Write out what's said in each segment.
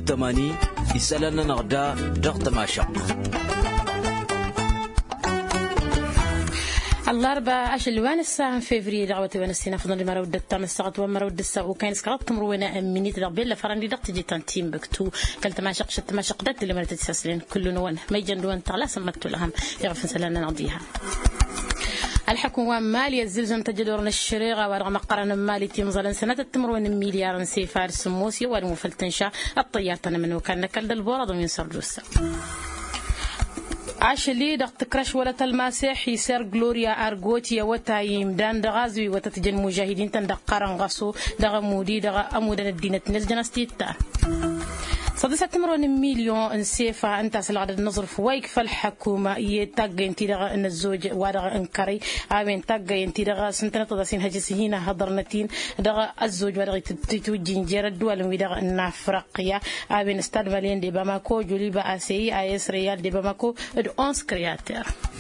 تماني يسألنا نغدا ضغط ماشق الأربعاء الوان الساعة فبراير دعوة وين السنة فضل مرة ودت تام الساعة ومرة ودت الساعة وكان سكرات مرونا أمني تربي لا فرندي ضغط جي تنتيم بكتو كلت ما شق شت ما شقدت اللي مرة تتسلين كل نوان ما يجندون طلا سمت لهم يعرف سلنا نقضيها الحكومة مالية الزلزال تجدورنا الشريعة ورغم قرن مالي تيمزل سنة تمرون مليار سيفار سموسي والمفلتنشا الطيار من وكان كل البورد من سردوسا عشلي دق تكرش ولا الماسح يسر غلوريا أرغوتيا وتايم دان دغازوي وتتجن مجاهدين تندق قرن غصو دغ مودي دغ أمودن الدين تنزجنستيتا صدسة تمرون مليون سيفا أنت سلعد النظر فويك فالحكومة يتاقى انتدغى أن الزوج وادغى انكري آمين تاقى انتدغى سنتنا تضاسين هجسهينا هضرنتين دغى الزوج وادغى تتوجين جيرد دوالم ودغى النافرقية آمين استاد مالين دي باماكو جولي بأسي آيس ريال دي باماكو اد أونس كرياتير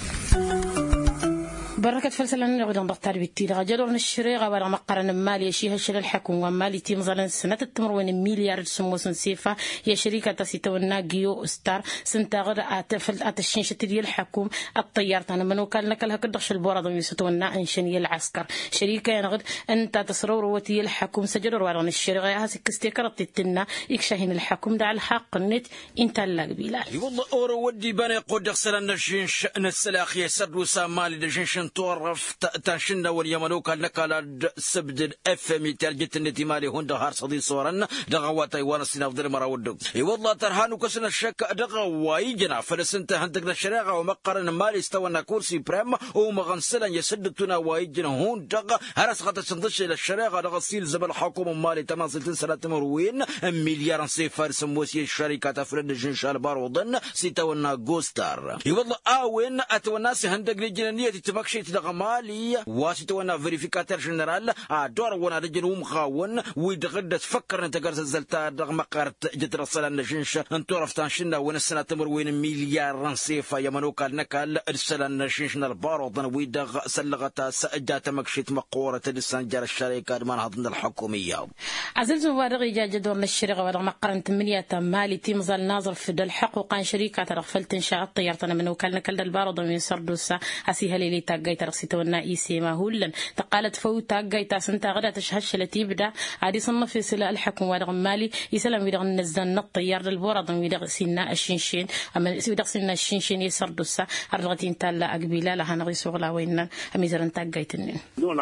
بركة فلسلنا نقدر نختار بالتيرة جدورنا الشريعة ولا مقارنة مالية شيء هالشيء الحكومة مالي تيمزلن سنة التمرون مليار سموس سيفا هي شركة تسيتونا جيو استار سنتغر أتشين شتري الحكوم الطيار تنا منو كان لك لها كدش البورد ويستونا إنشانية العسكر شركة ينغد أنت تصرور وتي الحكوم سجدور ولا الشريعة هاسك استيكرت التنا يكشهين الحكوم دع الحق النت انت اللي قبيله والله أورو ودي بني قد يخسر النشين السلاخ يسد وسامالي دجنشن تعرف تنشنا واليمنوك لك على سبد الأفمي ترجت النتيمالي هون دهار صدي صورنا دغوا تايوان السنة فضل مرة ودق والله ترهانو كسنا الشك دغوا يجنا فلسنت هندقنا الشريعة ومقرن مالي استوى كرسي بريم ومغنسلا يسدتنا وايجنا هون دغ هرس غتا سندش إلى الشريعة دغ سيل زبل حكومة مالي تماصل سنة مروين مليار صفر سموسي الشركة فرد جنش البارودن ستونا جوستار والله آوين أتوناس هندق لجنانية تمكشي تدغ مالي واسطونا فيريفيكاتور جنرال دور وانا رجل مخاون ويدغد تفكر انت قرص الزلتا دغ مقارت جت رسالنا جنش انتو رفتانشنا وين السنه تمر وين مليار صيفا يمنوك نكال رسالنا جنش البارودن ويدغ سلغتا سجات مكشيت مقوره السنجر الشركه من هضن الحكوميه عزلت مبارغ جاج دور الشركه ورغ مقارن 8 مالي تيمزل ناظر في الحق وقان شركه رغفلت انشاء الطيار من وكالنا كل البارودن من سردوسا اسيها ليلي تاغاي ترسيتونا إيسي ما هولن تقالت فوتا جايتا سنتا غدا تشهش التي بدا عادي صنف في سلا الحكم ودغ مالي يسلم ويدغ نزلنا الطيار للبورد ويدغ سينا الشنشين اما ويدغ سينا الشنشين يسردوسا رغتين تالا اقبيلا لها نغي سوغلا وين اميزرن تاغايتنين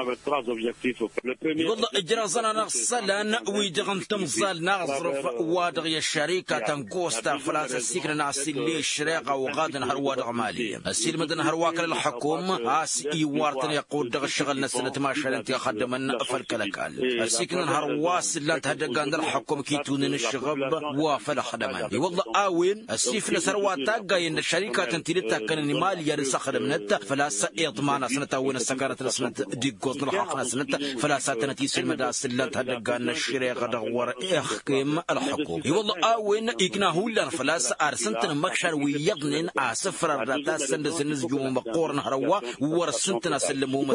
والله اجرازنا نغسلن ويدغ تمزال نغزرف وادغ الشركه تنقوستا فلاس السكر ناس اللي الشريقه وغاد نهر وادغ مالي السير مدن هرواك للحكومه يوارتن يقول دغ الشغل نسنة ما شلنت يخدمن فالكلكال السكن هرواس اللي تهدقان الحكم كيتونن الشغب وفل خدمان والله آوين السيف لسرواتا قاين الشركة تنتيلتا كان مالي يرسى خدمنت فلا سيضمان سنة وين السكارة لسنة ديقوز نلحقنا سنة فلا ساتنتيس المداس اللي تهدقان الشريقة دغور إخكيم الحكم والله آوين إقناهو لان فلا سأرسنتن مكشان ويضنن آسفر الراتا سندس نزجوم مقورن هروا ورسنتنا سلمو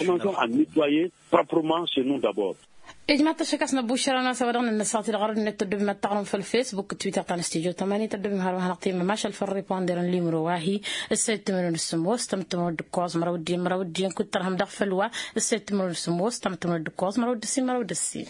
إجماع تشكسنا بوشرنا سبرنا النسات الغرب نتدب ما تعلم في الفيسبوك تويتر تاع استيجو 8 تدب مهرها نقطي ماشى الفري باندرن لي مرواهي السيت من السموس تمتمر دكوز مرودين كنت رهم دغفلوا السيت من السموس تمتمر دكوز مرودسي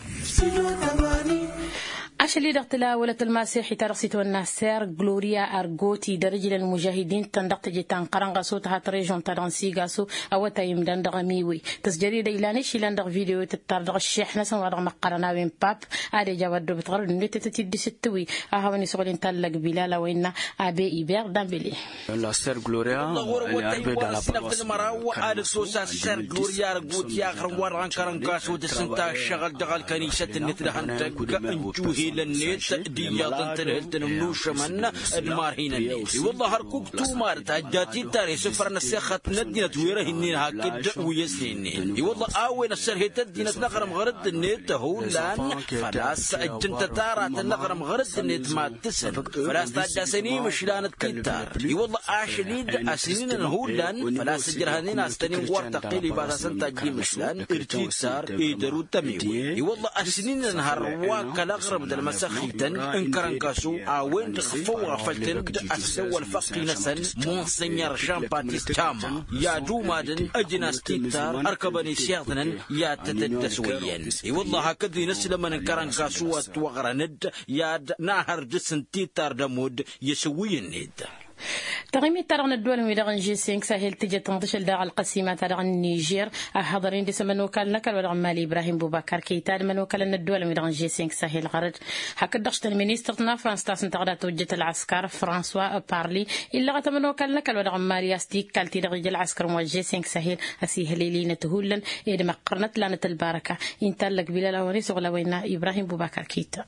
أشلي دقتلا ولة المسيح ترسيت والناسير غلوريا أرغوتي درجة المجاهدين تندقت جتان قرنغاسو تهات ريجون ترانسيغاسو أو تايم دغميوي تسجري ديلاني شيلان دغ فيديو تتردغ الشيخ نسان ورغ مقرنا وين باب آدي جاودو بتغرد نيت تتدي ستوي أهواني سغلين تلق بلالا وين أبي إيبير دامبلي الناسير غلوريا الأربي دالا باباس وآل سوسا السير غلوريا أرغوتي آخر ورغان كرنغاسو تسنتا شغل دغال كنيشة النتلهان تك انجوهي للنيت دياضن تلهلتن منوش من المارهين النيت والله هركوك تومار تهجاتي تاري سفرنا السيخات ندينا تويره النين هاكد ويسنين والله آوين السرهيت الدينة نغرم غرد النيت هولان فلاس اجنت تارات نغرم غرد النيت ما تسن فلاس تاجاسيني مشلان التتار والله آشليد أسنين هولان فلاس جرهانين أستنين وارتقيلي بارسان تاجي مشلان ارتيتار ايدرو تميوي والله أسنين هرواك لغرم المساخيتن انكران كاسو اوين تخفوا غفلتن اسو الفقي نسن مونسينير جان باتيست تاما يا دومادن اجناس تيتار اركبني سياغدن يا تتدسويين والله هكذا نسل من انكران كاسو توغرند يا نهر دسن تيتار دمود يسوين نيد تغيمي ترغن الدول ويدغن G5 ساهل تجي تنضشل داغ القسيمة ترغن النيجير حاضرين دي سمن وكال نكال ودغن مالي إبراهيم بوبكر كيتاد من وكال الدول ويدغن G5 ساهل غرد حكا دغشت المينيستر فرانس تاسن تغدا توجة العسكر فرانسوا بارلي إلا غتا من وكال نكال ودغن مالي أستيك كالتي دغج العسكر مو G5 ساهل أسيه ليلين تهولن إذا ما قرنت لانة البركة إنتالك بلا ونيس وغلوينا إبراهيم بوبكر كيتا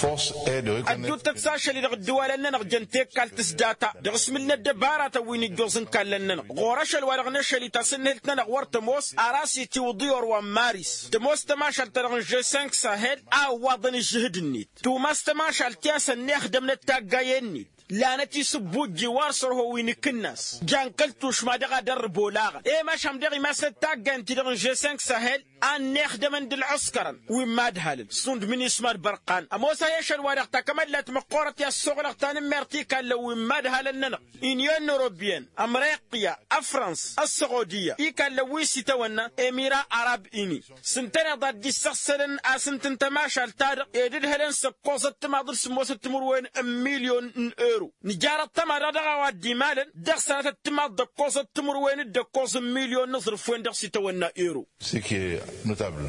أدو تكساشا اللي الدول أننا جنتيك كالتس داتا دغس من الدبارة وين الجوزن كالننا غورش الورغنش اللي تسنهلتنا غورت موس أراسي توضيور ومارس تموس تماشل ترغن G5 ساهل وضن الجهد النيت توماس تماشل تياسا نخدم نتاقايني لانتي سبوت جوار صر هو وينك الناس جان قلتوش ما دغا دربو لاغ ايه ما شام دغي ما ستاقان تدغن G5 ساهل ان نخدم عند العسكر وما دهل صند من اسمار برقان اموسا يشل ورقتا كملت مقورة يا الصغر تان مرتيكا لو ما دهل النن يونيون اوروبيان امريكا افرنس السعوديه ايكا لو يستونا اميرا عرب اني سنتنا ضد السخسلن اسنتن تماشال تار يدد هلن سقوزت ما در سموس تمر وين مليون اورو نجارة تمر دغا ودي مالن دخسنة التما دقوز التمر وين دقوز مليون نصرف وين دخسي تونا اورو سيكي نوتابل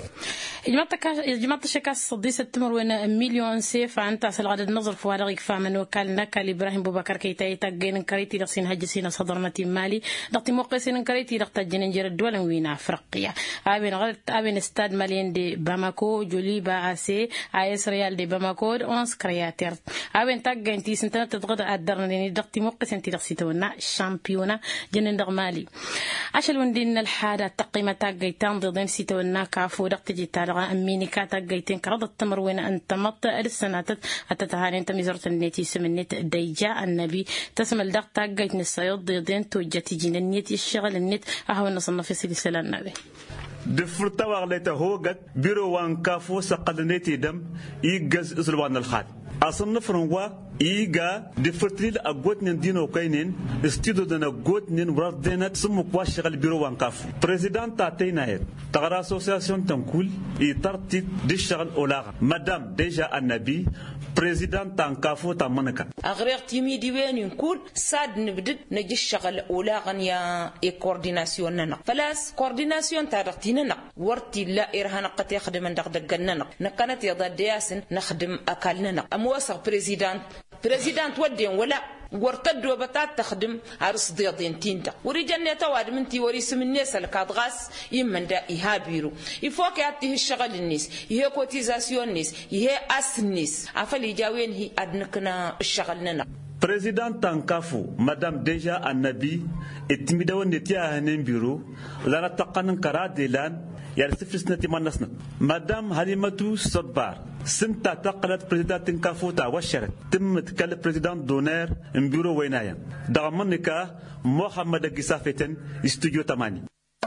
جماعة شكاس صديس التمر وين مليون سيف انت اصل عدد نظر فوارغ فامن وكال نكال ابراهيم بوبكر كيتاي تاجين كريتي دخسين هجسين صدرنا مالي دقتي موقسين كريتي دقت جننجر الدول وين افريقيا ابين غلط ابين استاد مالين دي باماكو جولي باسي ايس ريال دي باماكو 11 كرياتير ابين تاجين تي سنتنا تضغط أدرني دقتي موقس أنتي دقسيتونا شامبيونا جنن دغمالي عشان وندين الحادة تقيمة تاجيتان ضدين سيتونا كافو دقتي جيتالغا أمينيكا تاجيتين كرض التمر وين أنت مط السنة أتتهاني أنت مزرت النيتي سمنت ديجا النبي تسمى الدق تاجيت نسيط ضدين توجتي جن النيت الشغل النت أهو نصنف في سلسلة النبي دفرتا وغليتا هوغت بيرو وان كافو سقدنيتي دم يجز إسلوان الخال أصنف رنوا إيجا دفتريل أقوت ندينو كاينين استيدو دنا قوت نين وردينات سمو كواشغل بيرو وانكاف بريزيدان تاتينا هيد تغرا اسوسياسيون تنكول يترتيب دي شغل اولاغ مدام ديجا النبي بريزيدان تانكافو تامنكا اغريغ تيمي ديوين ينكول ساد نبدد نجي الشغل اولاغن يا كورديناسيون ننا فلاس كورديناسيون تارتيننا ورتي لا إرهان قد يخدم من دقدقننا نكانت يضاد ياسن نخدم أكلنا أموسق بريزيدانت ودين ولا ورتدوا بتات تخدم عرس ضياضين تينتا ورجال نتواد منتي وريس من الناس الكادغاس يمن دا يهابيرو يفوق يعطيه الشغل الناس يهي كوتيزاسيون الناس يهي أس الناس عفل يجاوين هي أدنكنا الشغلنا بريزيدان تانكافو مدام ديجا النبي اتمدوا نتيا هنين بيرو لنا تقنن كراديلان يرسفلس نتي منسنا مدام هليمتو صدبار سنتا تقلت بريزيدان تنكافوتا وشرت تمت كال بريزيدان دونير امبيرو وينايا دغمنكا محمد قسافتن استوديو تماني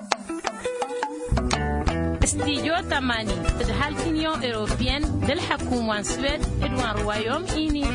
استوديو تماني تدحال تنيون اوروبيان دالحكومة سويد ادوان روايوم ايني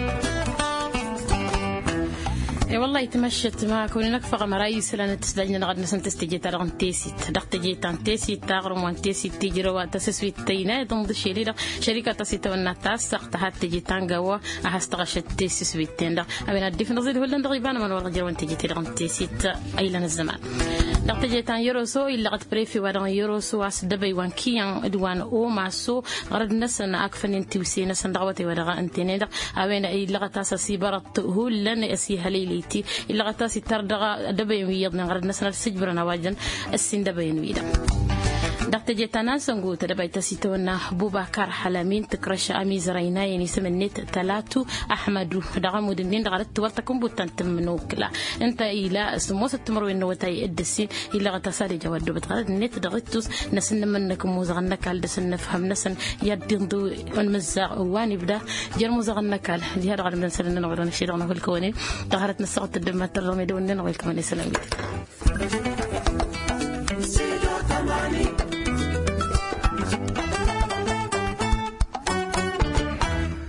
والله تمشت ما كوني نكفر مرايس لأن تسدلنا نقد نسنت استجي ترغن تيسيت دق تجي تان تيسيت تغرم وان تيسيت تجروا تسسوي تينا ضمن شريرة شركة تسيت والنتاس سقطها تجي تانجوا أهستغشت تيسسوي تين أبين الدفن نزيد ولا نضربان من ورجع وان تجي ترغن تيسيت أيلان الزمان دق تجي تان يوروسو إلا قد بريفي ورغن يوروسو أسدبي وان كيان إدوان أو ماسو غرد نسن أكفن انتوسي نسن دعوتي ورغا انتين دق أبين إلا قد تاسسي برت هو لن أسيها ليلي إلا غتاسي تردغا دبين ويضنا غرد نسنا السجبرنا واجن السن دبين ويدا دقت جيتانا سنقول تدبيت سيتونا بوبكر حلمين تكرش أميز رينا يعني سمنت ثلاثة أحمد دعمو دندين دغرت ورتكم بوتنت منوكلا أنت إلى سموس التمر إنه وتاي الدسين إلا غتسالي جواد بتغرد نت دغتوس نسن منكم مزغنك على دسن نفهم نسن يدندو المزاع واني بدا جر مزغنك على دي هذا غير من سنن نقول نشيل أنا في الكوني دغرت نسقط الدم ترمي دون نقول كمان سلامي